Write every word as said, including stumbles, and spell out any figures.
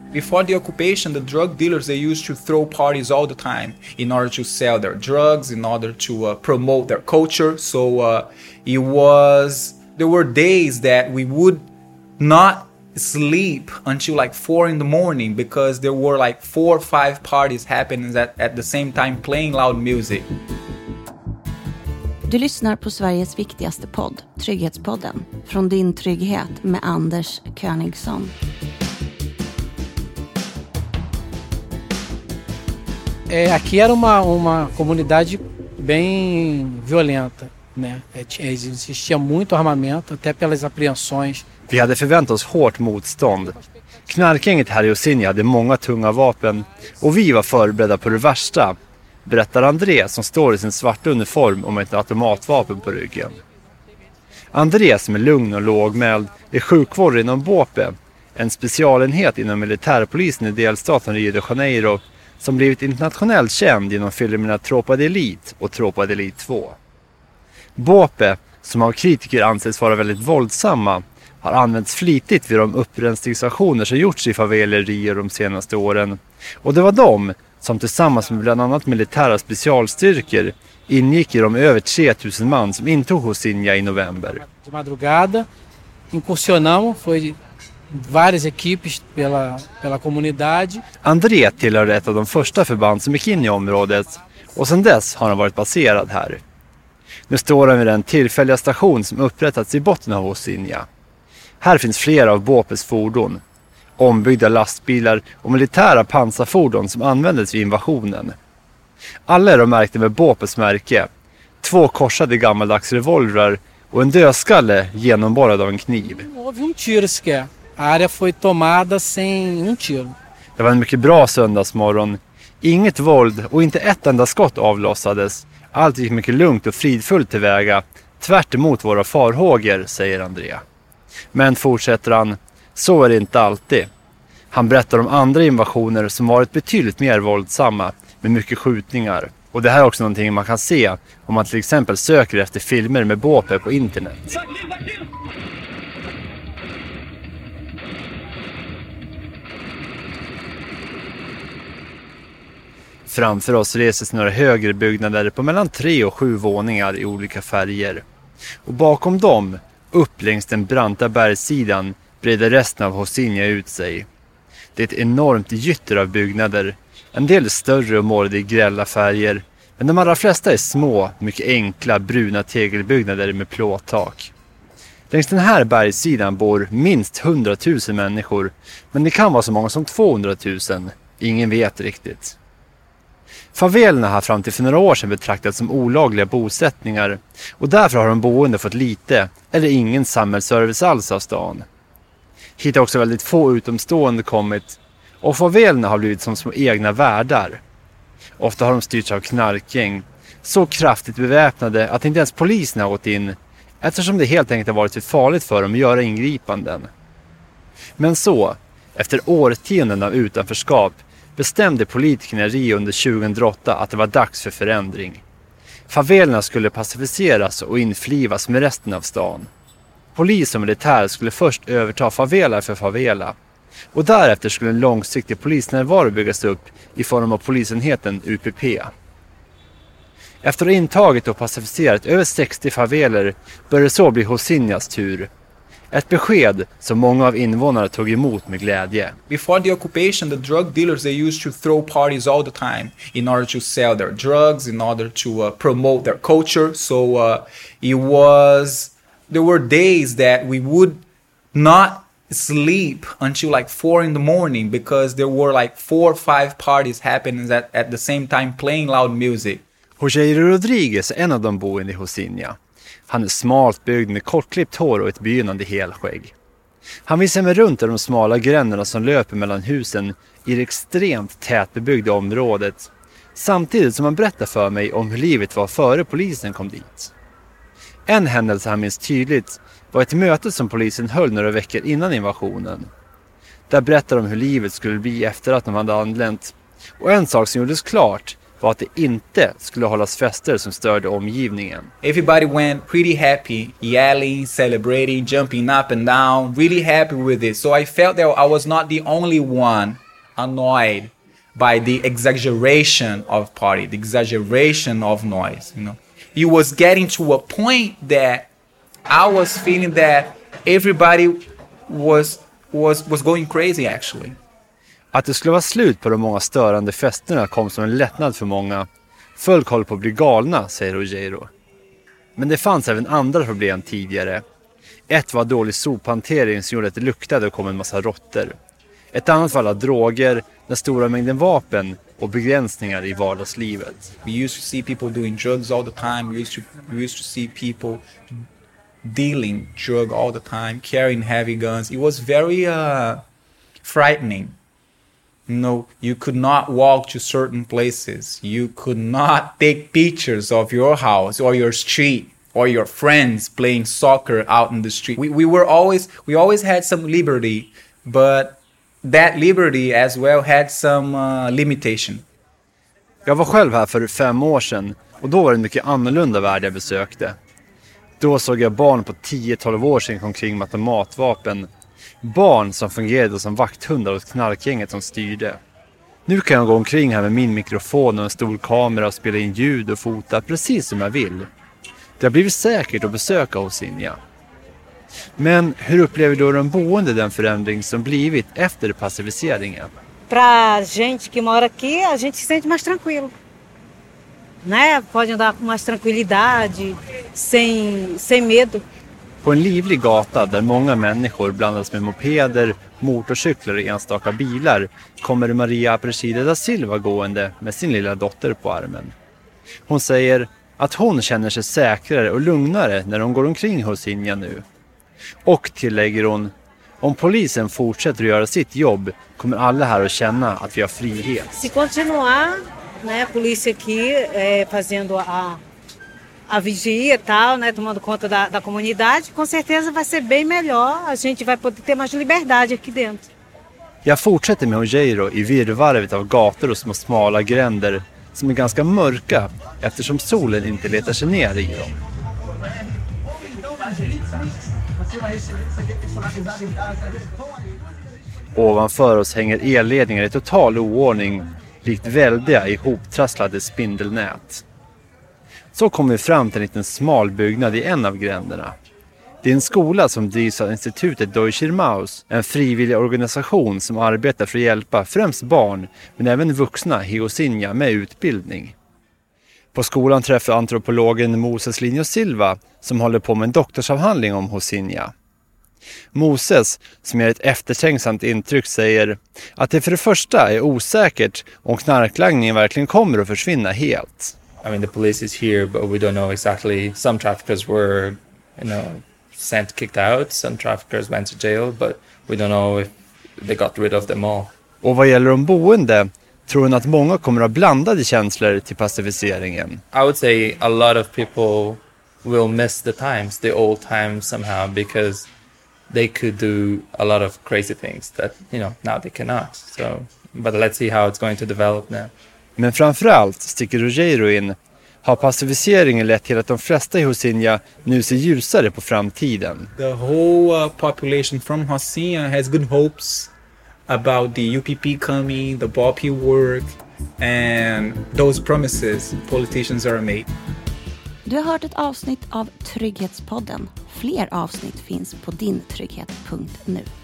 Before the occupation, the drug dealers, they used to throw parties all the time in order to sell their drugs, in order to uh, promote their culture. So uh, it was, there were days that we would not sleep until like four in the morning because there were like four or five parties happening at, at the same time playing loud music. Du lyssnar på Sveriges viktigaste podd, Trygghetspodden, från din trygghet med Anders Königsson. É, aqui era uma, uma comunidade bem violenta, né? Existia muito armamento, até pelas apreensões. Vi hade förväntat oss hårt motstånd. Knarkgänget här i Osinja hade många tunga vapen och vi var förberedda på det värsta, berättar André som står i sin svarta uniform och med ett automatvapen på ryggen. André, som är lugn och lågmäld, är sjukvårdare inom BOPE, en specialenhet inom militärpolisen i delstaten Rio de Janeiro som blivit internationellt känd genom filmerna Tropa de Elite och Tropa de Elite två. BOPE, som av kritiker anses vara väldigt våldsamma, har använts flitigt vid de upprensningsaktioner som gjorts i faveler Rio de senaste åren. Och det var de som tillsammans med bland annat militära specialstyrkor ingick i de över tre tusen man som intog Osinja i november. De madrugada, incursionamos, foi várias equipes pela, pela comunidade. André tillhörde ett av de första förband som gick in i området och sedan dess har han varit baserad här. Nu står han vid den tillfälliga station som upprättats i botten av Osinja. Här finns flera av BOPEs fordon, ombyggda lastbilar och militära pansarfordon som användes vid invasionen. Alla är de märkta med BOPEs märke, två korsade gammaldags revolvrar och en dödskalle genomborrad av en kniv. Det var en mycket bra söndagsmorgon. Inget våld och inte ett enda skott avlossades. Allt gick mycket lugnt och fridfullt tillväga, tvärt emot våra farhågor, säger André. Men fortsätter han, så är det inte alltid. Han berättar om andra invasioner som varit betydligt mer våldsamma med mycket skjutningar. Och det här är också någonting man kan se om man till exempel söker efter filmer med BOPE på internet. Framför oss reses några högre byggnader på mellan tre och sju våningar i olika färger. Och bakom dem, upp längs den branta bergssidan, breder resten av Osinja ut sig. Det är ett enormt gytter av byggnader. En del är större och målade i grälla färger, men de allra flesta är små, mycket enkla, bruna tegelbyggnader med plåttak. Längs den här bergssidan bor minst hundratusen människor, men det kan vara så många som tvåhundratusen. Ingen vet riktigt. Favelerna har fram till för några år sedan betraktats som olagliga bosättningar och därför har de boende fått lite eller ingen samhällsservice alls av stan. Hit har också väldigt få utomstående kommit och favelerna har blivit som små egna världar. Ofta har de styrts av knarkgäng, så kraftigt beväpnade att inte ens polisen har gått in eftersom det helt enkelt har varit för farligt för dem att göra ingripanden. Men så, efter årtionden av utanförskap, bestämde politikerna i Rio under tjugohundraåtta att det var dags för förändring. Favelerna skulle pacificeras och inflivas med resten av stan. Polis och militär skulle först överta favela för favela. Och därefter skulle en långsiktig polisnärvaro byggas upp i form av polisenheten U P P. Efter att ha intagit och pacificerat över sextio faveler började så bli Osinjas tur. Ett besked som många av invånarna tog emot med glädje. Before the occupation, the drug dealers, they used to throw parties all the time in order to sell their drugs, in order to uh, promote their culture. So uh, it was, there were days that we would not sleep until like four in the morning because there were like four or five parties happening at, at the same time playing loud music. Rogeiro Rodriguez är en av de boende i Osinja. Han är smalt byggd med kortklippt hår och ett begynnande helskägg. Han visar mig runt i de smala gränderna som löper mellan husen i det extremt tätbebyggda området, samtidigt som han berättar för mig om hur livet var före polisen kom dit. En händelse han minns tydligt var ett möte som polisen höll några veckor innan invasionen. Där berättar de hur livet skulle bli efter att de hade anlänt. Och en sak som gjordes klart var att det inte skulle hållas fester som störde omgivningen. Everybody went pretty happy, yelling, celebrating, jumping up and down, really happy with it. So I felt that I was not the only one annoyed by the exaggeration of party, the exaggeration of noise, you know. It was getting to a point that I was feeling that everybody was was was going crazy actually. Att det skulle vara slut på de många störande festerna kom som en lättnad för många. Folk håller på att bli galna, säger Ruggiero. Men det fanns även andra problem tidigare. Ett var dålig sophantering som gjorde att det luktade och kom en massa råttor. Ett annat var alla droger, den stora mängden vapen och begränsningar i vardagslivet. We used to see people doing drugs all the time. We used to, we used to see people dealing drug all the time, carrying heavy guns. It was very uh, frightening. You know, you could not walk to certain places. You could not take pictures of your house or your street or your friends playing soccer out in the street. We, we were always, we always had some liberty, but that liberty as well had some uh, limitation. Jag var själv här för fem år sedan och då var det en mycket annorlunda värld jag besökte. Då såg jag barn på tio tolv år sedan omkring med automatvapen. Barn som fungerade som vakthundar åt knarkgänget som styrde. Nu kan jag gå omkring här med min mikrofon och en stor kamera och spela in ljud och fota precis som jag vill. Det har blivit säkert att besöka Rocinha. Men hur upplever då de boende den förändring som blivit efter passiviseringen? Pra gente que mora aqui, a gente se sente mais tranquilo. Né? Pode andar com mais tranquilidade, sem, sem medo. På en livlig gata där många människor blandas med mopeder, motorcyklar och enstaka bilar kommer Maria Aparecida da Silva gående med sin lilla dotter på armen. Hon säger att hon känner sig säkrare och lugnare när hon går omkring hos Rocinha nu. Och tillägger hon, om polisen fortsätter att göra sitt jobb kommer alla här att känna att vi har frihet. Se continuar, né, a polícia aqui é, fazendo a, a vigia e tal, né, tomando conta da, da comunidade, com certeza vai ser bem melhor, a gente vai poder ter mais liberdade aqui dentro. Jag fortsätter med Ruggiero i virrvarvet av gator och små smala gränder som är ganska mörka eftersom solen inte letar sig ner i dem. Ovanför oss hänger elledningar i total oordning, likt väldiga ihoptrasslade spindelnät. Så kommer vi fram till en liten smal byggnad i en av gränderna. Det är en skola som drivs av institutet Deutscher Maus, en frivillig organisation som arbetar för att hjälpa främst barn men även vuxna i Rocinha med utbildning. På skolan träffar antropologen Moses Linho Silva som håller på med en doktorsavhandling om Rocinha. Moses, som ger ett eftertänksamt intryck, säger att det för det första är osäkert om knarklangningen verkligen kommer att försvinna helt. I mean, the police is here, but we don't know exactly. Some traffickers were, you know, sent, kicked out. Some traffickers went to jail, but we don't know if they got rid of them all. Och vad gäller de boende tror hon att många kommer att ha blandade känslor till passiviseringen. I would say a lot of people will miss the times, the old times somehow, because they could do a lot of crazy things that, you know, now they cannot. So, but let's see how it's going to develop now. Men framförallt, sticker Ruggiero in, har passiviseringen lett till att de flesta i Rocinha nu ser ljusare på framtiden. The whole uh, population from Rocinha has good hopes about the U P P coming, the B A P work, and those promises politicians are made. Du har hört ett avsnitt av Trygghetspodden. Fler avsnitt finns på din trygghet punkt nu.